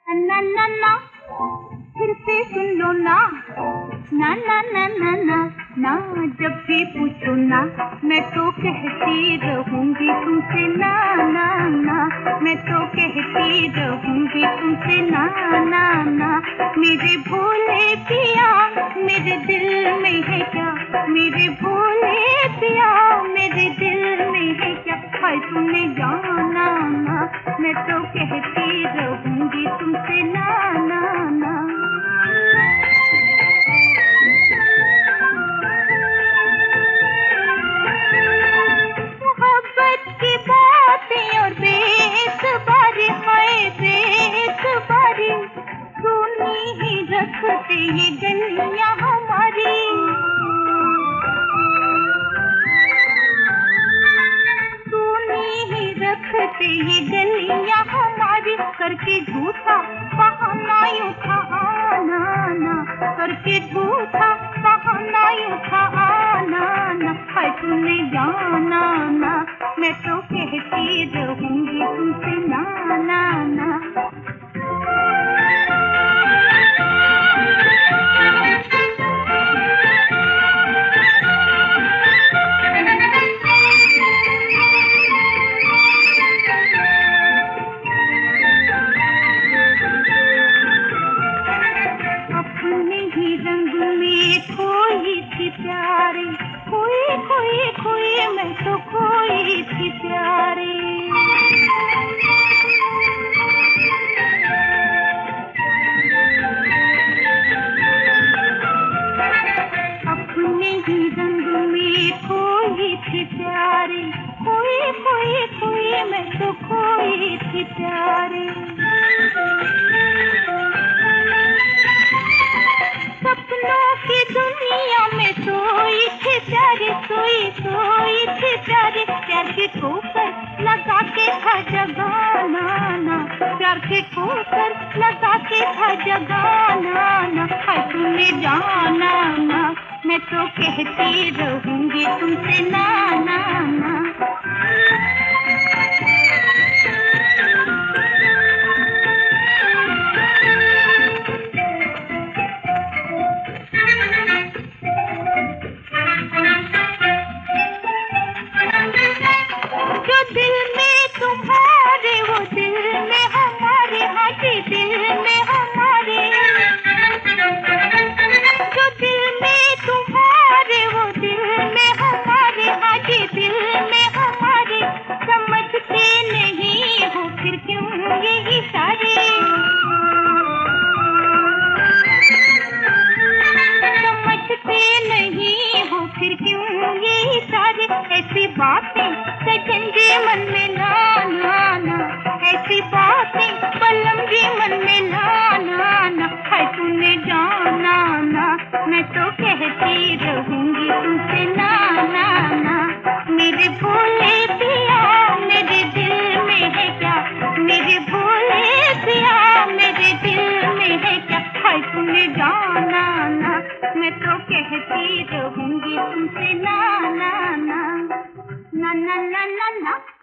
ना ना ना फिर से सुन लो ना, ना ना ना ना ना ना, जब भी पूछो ना मैं तो कहती रहूंगी तुमसे ना ना ना, मैं तो कहती रहूंगी तुमसे ना ना ना। मेरे भोले पिया मेरे दिल में है क्या, मेरे भोले पिया मेरे दिल में है क्या, हाय तुमने जाना ना, मैं तो कहती रहूंगी तुमसे ना ना ना। मोहब्बत की बातें और बेसुबारी, हाय बेसुबारी, सुनी ही रखते ये गलियां हमारी, रखते ये गलियां हमारी, करके झूठा बहाना यूं था आना ना, करके झूठा बहाना यूं था आना ना, हाय तूने जाना ना, मैं तो कहती रहूंगी तुमसे ना ना ना। रंग में खोई थी प्यारी, खोई खोई खोई मैं तो खोई थी प्यारी, अपने ही रंग में खोई थी प्यारी, खोई खोई खोई मैं तो खोई थी प्यारी। सपनों की दुनिया में सोई थी प्यारी, सोई थी प्यारी, प्यार के ठोकर लगा के था जगाना ना, प्यार के ठोकर लगा के था जगाना ना, हाय तूने जाना ना, मैं तो कहती रहूंगी तुमसे ना ना ना। जो दिल में तुम्हारे वो दिल में हमारे, हाँ जी दिल में हमारे, जो दिल में तुम्हारे वो दिल में हमारे, हाँ जी दिल में हमारे, समझते नहीं हो फिर क्यों ये इशारे, समझते नहीं हो फिर क्यों ये इशारे, ऐसी बातें सजन जी मन में लाना ना, ऐसी बातें पलम जी मन में लाना ना, हाय तूने जाना ना, मैं तो कहती रहूंगी तुमसे ना ना ना। मेरे भोले पिया मेरे दिल में है क्या, मेरे भोले पिया मेरे दिल में है क्या, हाय तूने जाना ना, मैं तो कहती रहूंगी तुमसे ना ना ना ना ना ना ना।